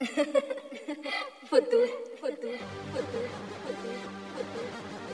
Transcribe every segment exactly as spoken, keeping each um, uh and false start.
फुद्दू फुद्दू फुद्दू फुद्दू फुद्दू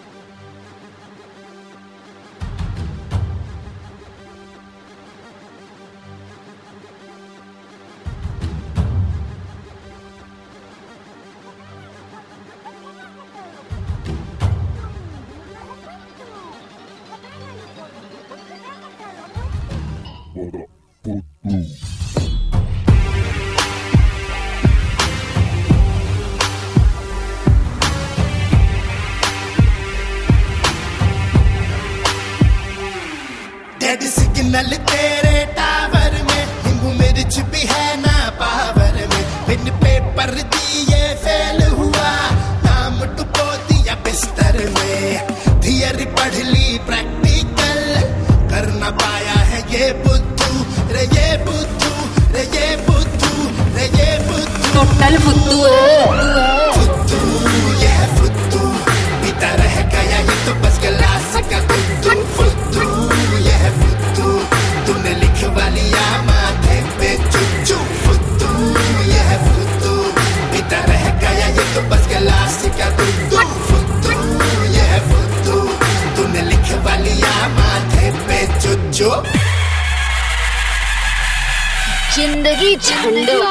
डेड सिग्नल तेरे टावर में, नींबू मिर्च भी है ना पावर में। बिन पेपर दिए फेल हुआ, नाम डुबो दिया बिस्तर में। थियरी पढ़ ली प्रैक्टिकल कर ना पाया है ये बुद्धू रे, ये बुद्धू रे, ये बुद्धू रे, ये बुद्धू। टोटल फुद्दू है फुद्दू, ये है फुद्दू, पीता रह गया ये तो बस गिलास का दुद्धू। फुद्दू, ये है फुद्दू, तूने लिखवा लिया माथे पे चुच्चू। फुद्दू, ये है फुद्दू, पीता रह गया ये तो बस गिलास का दुद्धू। फुद्दू, ये है फुद्दू, तूने लिखवा लिया माथे पे चुच्चू। जिंदगी झंडवा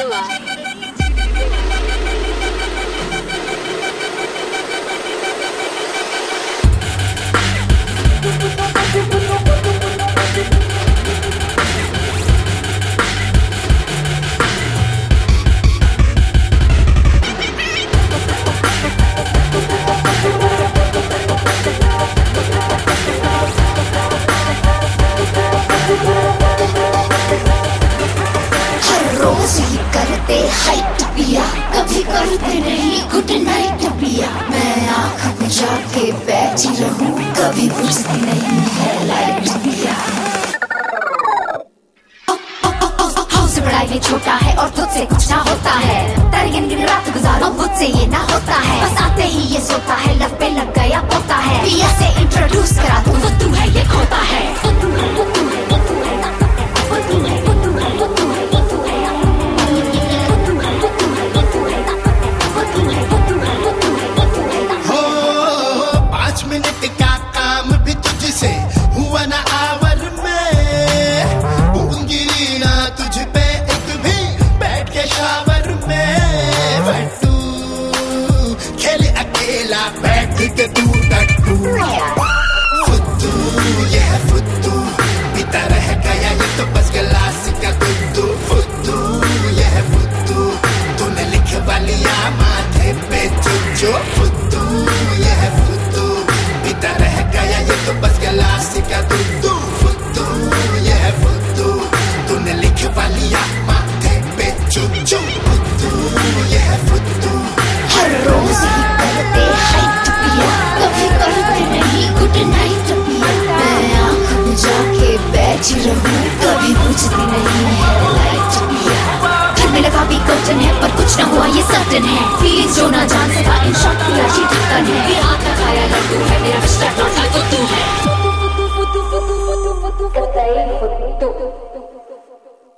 करते हाइट पिया, कभी करते नहीं गुड नाइट पिया। मैं आँख बुझा के बैठी रहूं, कभी बुझती नहीं है लाइट पिया। हाउस बड़ा ये छोटा है और तुझसे कुछ ना होता है। तरगिन दिन रात गुजारो मुझसे ये ना होता है। बस आते ही ये सोता है, लब पे लग गया पोता है। पिया से इंट्रोड्यूस करा दूं, वो तू है ये खोता है। वो तू है, वो तू है, वो तू है, वो तू है, वो तू है, वो तू है, वो तू है। पांच मिनट का काम भी तुझसे हुआ ना आवर में। गिरी ना तुझ पे एक भी बैठ के शावर में। बट्टू खेले अकेला बैठ के तू टट्टू। फुद्दू, ये है फुद्दू, पीता रह गया ये तो बस गिलास का दुद्धू। फुद्दू, ये है फुद्दू, तूने लिखवा लिया माथे पे चुच्चू। फुद्दू, ये है फुद्दू, पीता रह गया ये तो बस गिलास का दुद्धू। फुद्दू, ये है फुद्दू, तूने लिखवा लिया माथे पे चुच्चू। फुद्दू, ये है फुद्दू, हर रोज ही करते हाइट पिया, कभी करते नहीं गुड नाइट पिया। मैं आँख बुझा के बैठी रहूं, कभी बुझती नहीं है लाइट पिया। घर में लगा भी कर्टन है पर कुछ ना हुआ ये सर्टन है। फीलिंग्स जो ना जान सका इन शॉर्ट पिया ये ढक्कन है। ये हाथ का खाया लड्डू है, मेरा मिस्टर नॉट लाइक तू है।